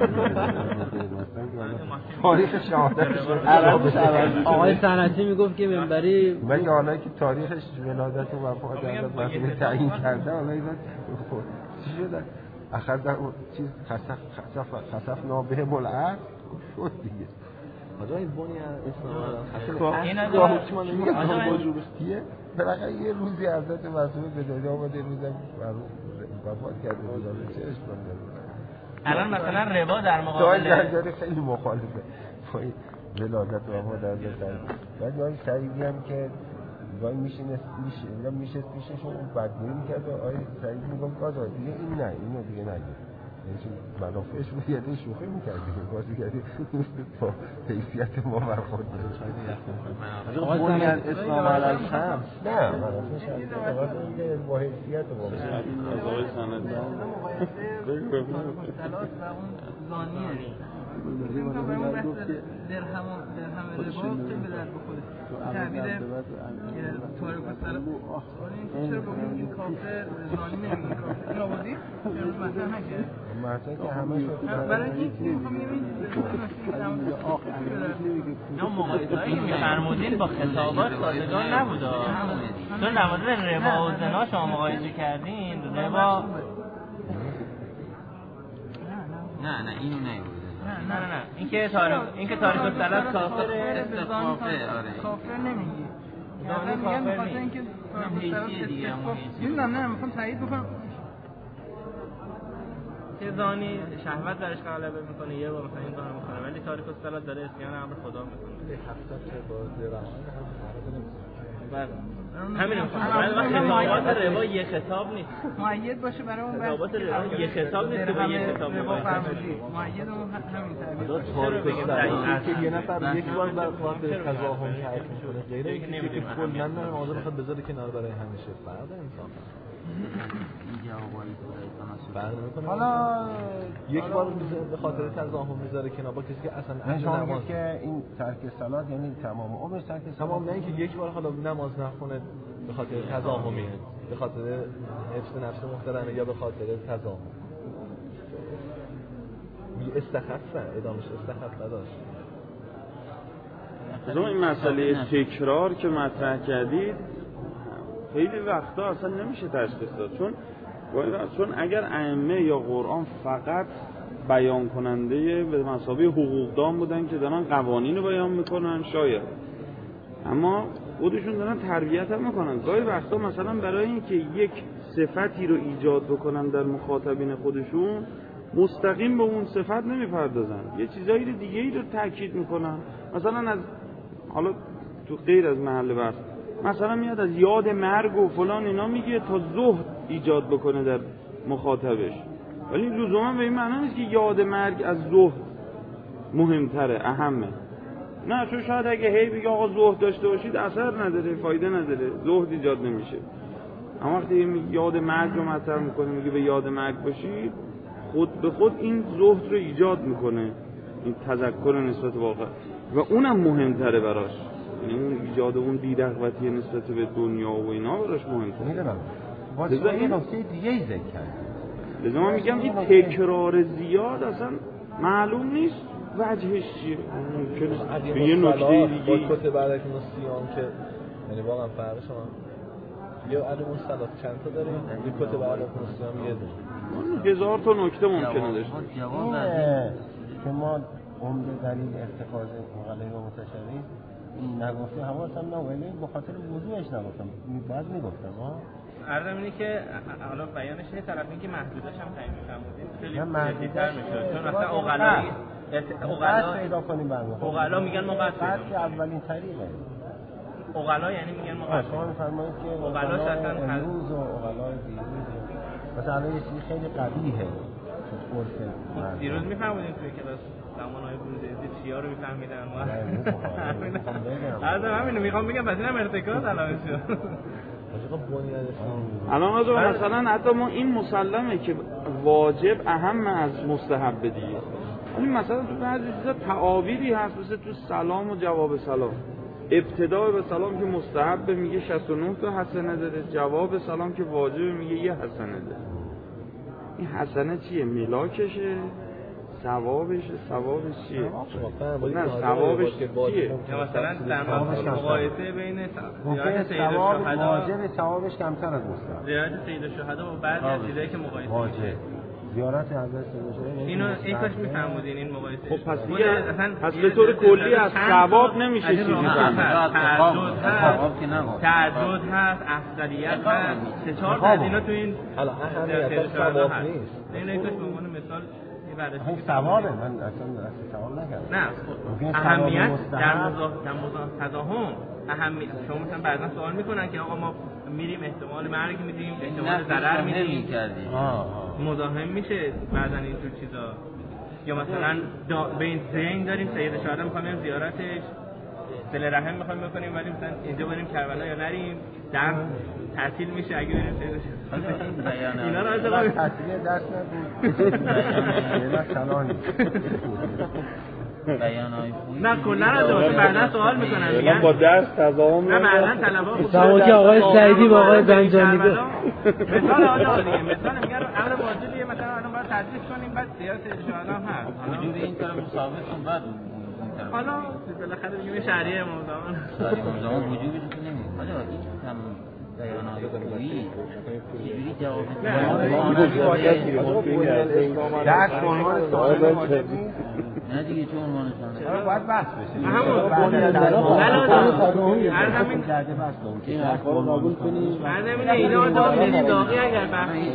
تاریخ شهادتش
آقای سنتی میگفت که منبری
مگه حالا که تاریخش ولادت و وفات حضرت مسیح تعیین کرده حالا اینا چی شده آخر در اون چیز خسف نابه الارض شد دیگه
آجا این بونی اسلام
این بزرگیه بالاخره یه روزی حضرت مسیح به دنیا آمده روزم وفات کرده بود چه اشکال داره
الان مثلا ربا در مقابل
خیلی مخالفه با ولادت و وفات حضرت بعد یه سعیدی هم که گاهی میشه پیششون بدگویی میکرد و آقای سعید میگم قاضا دیگه این نه اینو دیگه نگید یعنی منافعش رو یه شوخی میکرد دیگه بازی کردی با حیثیت ما برخورد میشه
آقای بونی اسلام علیه هم
نه منافعش هست با حیثیت ما
از آقای سنتی
درهم لباس که به در بخوره تعبیر تاریخ السلام چرا بگیم این کافر زانی نمیگیم کافر این آبادی چرا مثلا نکرد
مثلا که همه شد
برای اینکه میخوام
نه مقایسه‌ای می‌فرمودین با خطابات سازگار نبود چون در مورد ربا و زنا شما مقایسه کردین ربا
نه اینو نگید
نه این که تاریخ السلام کافره
کافر نمیگی
زانی کافر نیست
اینکه
حیثیت دیگه
میدونم نه میخوام تایید بکنم
که زانی شهوت درش غلبه میکنه یه بار مثلا این کارو میکنه ولی تاریخ السلام داره اسیان امر خدا میکنه همین خطابات ربا یه خطاب نیست
مؤید باشه برای اون
خطابات ربا یه خطاب نیست که با یه خطاب
مؤید اون همین تعبیر
تاریخ السلام که یه نفر یک بار بر خاطر تضاهم کرد میکنه غیر اینکه که کلا نماز بخواد بذاره کنار برای همیشه فرق انسان
حالا
یک بار به خاطر تضاهم میذاره کنار با کسی که اصلا
نماز که این ترک صلات یعنی تمام عمر ترک صلات
تمام نه اینکه یک بار حالا نماز نخونه به خاطر تضاهمیه به خاطر حفظ نفس محترمه یا به خاطر تضاهم استخف ادامش استخف نداشت.
این مسئله تکرار که مطرح کردید خیلی وقتا اصلا نمیشه تشخیص داد، چون اگر ائمه یا قرآن فقط بیان کننده به مثابه حقوقدان بودن که دارن قوانین رو بیان میکنن شاید، اما خودشون دارن تربیت هم میکنن. گاهی وقتا مثلا برای اینکه یک صفتی رو ایجاد بکنن در مخاطبین خودشون مستقیم به اون صفت نمیپردازن، یه چیزایی دیگه ای رو تاکید میکنن. مثلا از حالا تو غیر از محل بحث مثلا میاد از یاد مرگ و فلان اینا میگه تا زهد ایجاد بکنه در مخاطبش، ولی لزوما به این معنی نیست که یاد مرگ از زهد مهمتره اهمه. نه، چون شاید اگه هی بگه آقا زهد داشته باشید اثر نداره، فایده نداره، زهد ایجاد نمیشه. اما وقتی یاد مرگ رو مطرح میکنه میگه به یاد مرگ باشید، خود به خود این زهد رو ایجاد میکنه، این تذکر نسبت به آخر، و اونم مهمتره براش، یعنی اون ایجاد اون بی‌رغبتی نسبت به دنیا و اینا براش مهمتره.
میدونم واسه این نکته دیگه ای ذکر کرد.
لذا من میگم این تکرار زیاد اصلا معلوم نیست وجهش چیه. ممکنه به یه نکته دیگه
با کتب علیکم السلام که یعنی واقعا فرق شما یا علیکم السلام چند تا داریم، یه کتب علیکم السلام یه دونه،
1000 تا نکته ممکنه داشته
که ما عمده دلیل اتخاذ مقاله و متشابه نگفته حواسم نه، ولی به خاطر وضوحش نگفتم، بعد میگفتم
عرضم اینه که حالا بیانش یه طرف این که محدودش هم تعیین فرمودید خیلی جدی‌تر میشه، چون مثلا اوغلا
پیدا کنیم
اوغلا میگن ما قصد
که اولین طریقه
اوغلا یعنی میگن ما قصد
شما میفرمایید که
اوغلاش اصلا
روز و اوغلای دیروز مثلا یه چیزی خیلی قبیحه تو قرص
دیروز میفهمودیم توی کلاس زمانهای بروزی چیا رو میفهمیدن ما همینو میخوام بگم، پس اینم ارتکاز علامه شد.
الان مثلا حتی ما این مسلمه که واجب اهم از مستحب دیگه، ولی مثلا تو بعضی چیزا تعابیری هست، مثل تو سلام و جواب سلام، ابتدا به سلام که مستحب میگه 69 تا حسنه داره، جواب سلام که واجب میگه 1 حسنه داره. این حسنه چیه؟ ملاکشه؟ ثوابش چیه؟ نه ثوابش چیه؟
یا مثلا در مقایسه بین زیارت سید الشهدا
واجب ثوابش کمتر از مستحب،
زیارت سید الشهدا و بعضی از چیزایی که مقایسه
واجب زیارت حضرت سید الشهدا
اینو کاش میفهمودین این مقایسه.
خب پس به طور کلی از ثواب نمیشه چیزی فهمید.
تعدد هست، افضلیت هست، 3-4 تا از اینا تو این
حالا اهمیت ثواب نیست.
اینو کاش به عنوان مثال
خب ثوابه، من اصلا ثواب نکردم.
نه اهمیت در تضاهم اهمیت. شما مثلا بعضا سوال میکنن که آقا ما میریم احتمال مرگ میدیم، احتمال ضرر میدیم، مزاحم میشه بعضا اینجور چیزا. یا مثلا به این ذهن داریم سید الشهدا میخوایم بریم زیارتش، صله رحم میخوایم بکنیم، ولی مثلا اینجا بریم کربلا یا نریم، در تعطیل میشه اگه بریم سید الشهدا. اینا رو از
تعطیل دست نبود.
نه کلا از بعدا سوال میکنن میگن
با درس تضاهم
نه بعدا طلبا
سوالی آقای سعیدی با آقای زنجانی
مثال آقا دیگه مثلا میگن امر واجبیه، مثلا الان باید تدریس کنیم بعد زیارت الشهدا هم هست،
وجود این کارو ثابت کن بعد
حالا بالاخره میگیم شهریه موضوعان
وجودی رو نمیگه. حالا این هم بیانای خویی چجوری جواب نه دیگه چون عنوان سوال
باید بحث بشه.
این حرفا رو قبول کنی؟
من نمیدونم اینا داغی اگر بحثی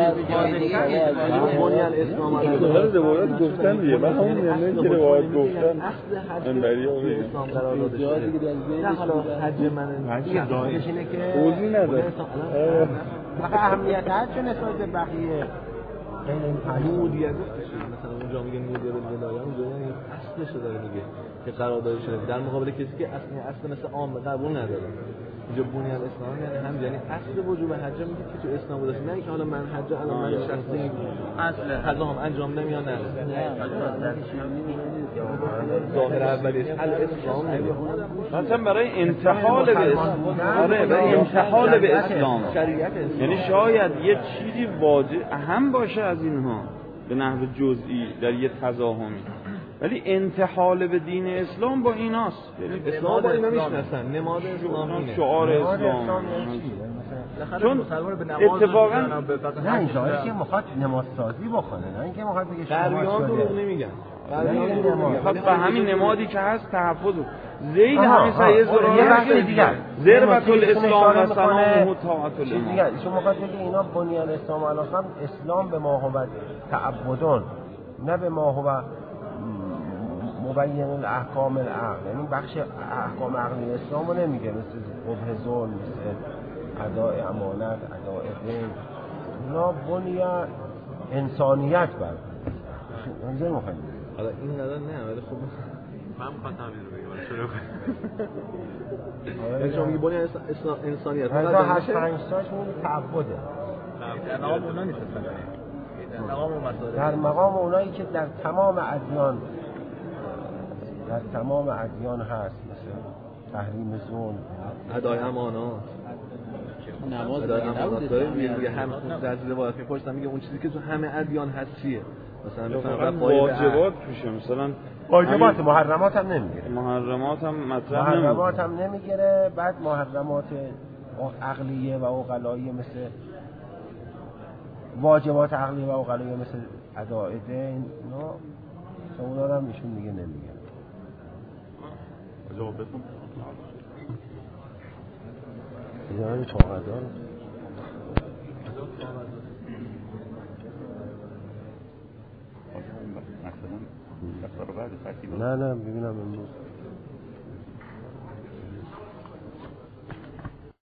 بنیان اسلام علیه روایت گفتن دیگه، من همون میگم که روایت گفتن انبری ها
اسلام قرار داده شده. نه حالا حج من
ظاهرش اینه که
توضیح نداره.
اهمیت هست چون نسبت به بقیه
مودیت مثلا اونجا میگه مودیت ولایت اونجا یعنی اصلش داره میگه که قراردادش شده در مقابل کسی که اصل مثل عام قبول نداره. اینجا بنیان اسلام یعنی هم یعنی اصل وجوب حج میگه که تو اسلام بوده، نه اینکه حالا من حج الان من شخصی اصل حج هم انجام نمیاد نه ظاهر اولیش الاسلام
مثلا برای انتحال به اسلام، آره برای انتحال به اسلام، یعنی شاید یه چیزی واجب اهم باشه از اینها، به نحو جزئی در یه تزاحمی، ولی انتحال به دین اسلام با ایناست. یعنی
اسلام با اینا میشناسن، نماد اسلامی،
شعار اسلام. چون اتفاقا
نه این ظاهره که میخواد نمادسازی بکنه، نه اینکه میخواد بگه
غربیان دروغ نمیگن.
خب به همین نمادی که هست تحفظ زید همین سایه زراره دیگه ضربت الاسلام و سلامه طاعت الامام
دیگه. ایشون میخواد بگه اینا بنیان اسلام علیهم اسلام به ما هو تعبدون، نه به ما هو مبین الاحکام العقل. یعنی بخش احکام عقلی اسلام رو نمیگه، مثل قبح ظلم، مثل اداء امانت، اداء دین. اینا بنیان انسانیت بر منظر مخواهیم.
حالا این قدر نه، ولی خب
من می‌خواستم این رو بگم شروع کنم.
یعنی شما میگی بنیان انسانیت
هزا هشت پنجتاش میگه تعبده
در مقام اونا نیست
در مقام اونایی که در تمام ادیان هست، مثل تحریم ظلم،
ادای امانات،
نماز
ادای امانات داره میگه هم در روایت میپرسن میگه اون چیزی که تو همه ادیان هست چیه؟ مثلا
واجبات توشه، مثلا
واجبات، محرمات هم نمیگیره،
محرمات هم مطرح
محرمات هم نمیگیره. بعد محرمات عقلیه و عقلاییه مثل واجبات عقلیه و عقلاییه مثل اداء دین، اونا رو هم ایشون دیگه نمیگه.
جواب بتون
اینا طاقت‌دار
مثلا دفتر بعد فتی
نه ببینم امروز